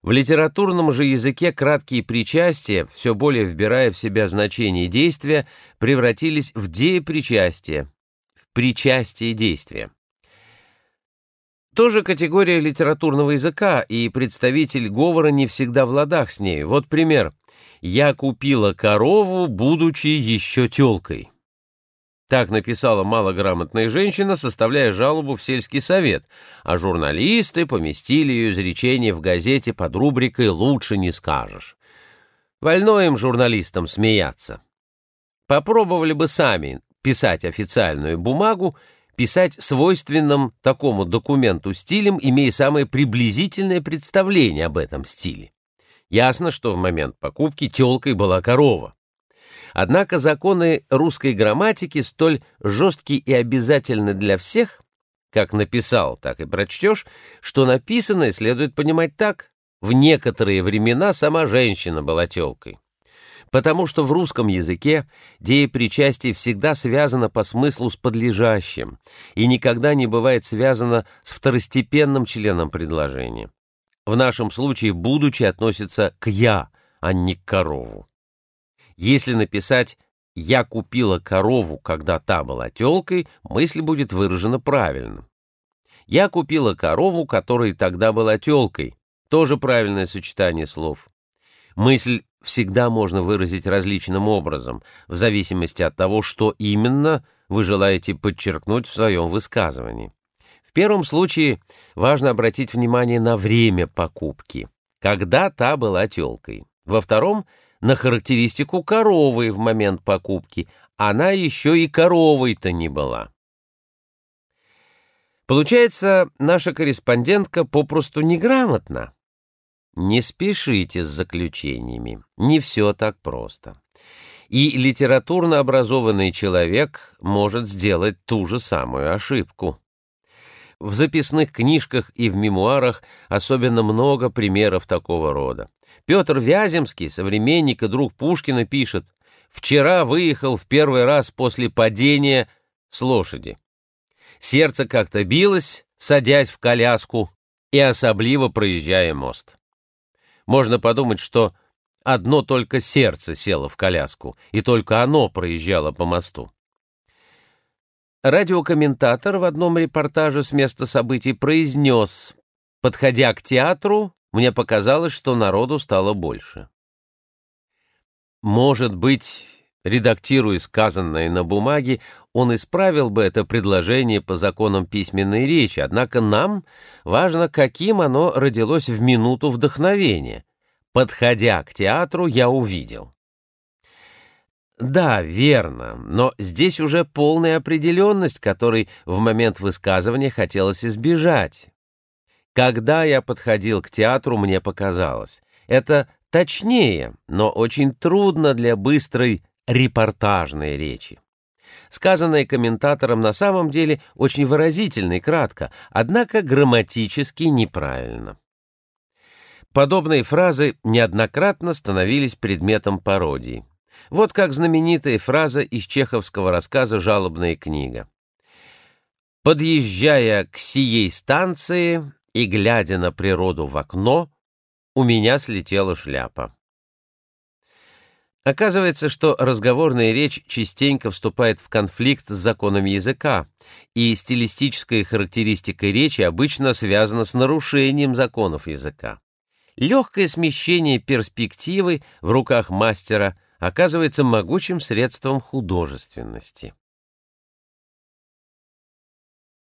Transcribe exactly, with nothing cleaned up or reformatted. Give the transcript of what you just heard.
В литературном же языке краткие причастия, все более вбирая в себя значение действия, превратились в деепричастие, в причастие действия. Тоже категория литературного языка, и представитель говора не всегда в ладах с нею. Вот пример. «Я купила корову, будучи еще тёлкой». Так написала малограмотная женщина, составляя жалобу в сельский совет, а журналисты поместили ее изречение в газете под рубрикой «Лучше не скажешь». Вольно им, журналистам, смеяться. Попробовали бы сами писать официальную бумагу, писать свойственным такому документу стилем, имея самое приблизительное представление об этом стиле. Ясно, что в момент покупки тёлкой была корова. Однако законы русской грамматики столь жесткие и обязательны для всех, как написал, так и прочтешь, что написанное следует понимать так: в некоторые времена сама женщина была тёлкой. Потому что в русском языке деепричастие всегда связано по смыслу с подлежащим и никогда не бывает связано с второстепенным членом предложения. В нашем случае «будучи» относится к «я», а не к корову. Если написать «я купила корову, когда та была тёлкой», мысль будет выражена правильно. «Я купила корову, которая тогда была тёлкой» — тоже правильное сочетание слов. Мысль всегда можно выразить различным образом, в зависимости от того, что именно вы желаете подчеркнуть в своем высказывании. В первом случае важно обратить внимание на время покупки, когда та была тёлкой. Во втором — на характеристику коровы в момент покупки. Она еще и коровой-то не была. Получается, наша корреспондентка попросту неграмотна. Не спешите с заключениями, не все так просто. И литературно образованный человек может сделать ту же самую ошибку. В записных книжках и в мемуарах особенно много примеров такого рода. Петр Вяземский, современник и друг Пушкина, пишет: «Вчера выехал в первый раз после падения с лошади. Сердце как-то билось, садясь в коляску и особливо проезжая мост». Можно подумать, что одно только сердце село в коляску, и только оно проезжало по мосту. Радиокомментатор в одном репортаже с места событий произнес: «Подходя к театру, мне показалось, что народу стало больше». Может быть, редактируя сказанное на бумаге, он исправил бы это предложение по законам письменной речи, однако нам важно, каким оно родилось в минуту вдохновения. «Подходя к театру, я увидел». Да, верно, но здесь уже полная определенность, которой в момент высказывания хотелось избежать. Когда я подходил к театру, мне показалось. Это точнее, но очень трудно для быстрой репортажной речи. Сказанное комментатором на самом деле очень выразительно и кратко, однако грамматически неправильно. Подобные фразы неоднократно становились предметом пародии. Вот как знаменитая фраза из чеховского рассказа «Жалобная книга». «Подъезжая к сией станции и глядя на природу в окно, у меня слетела шляпа». Оказывается, что разговорная речь частенько вступает в конфликт с законами языка, и стилистическая характеристика речи обычно связана с нарушением законов языка. Легкое смещение перспективы в руках мастера оказывается могучим средством художественности.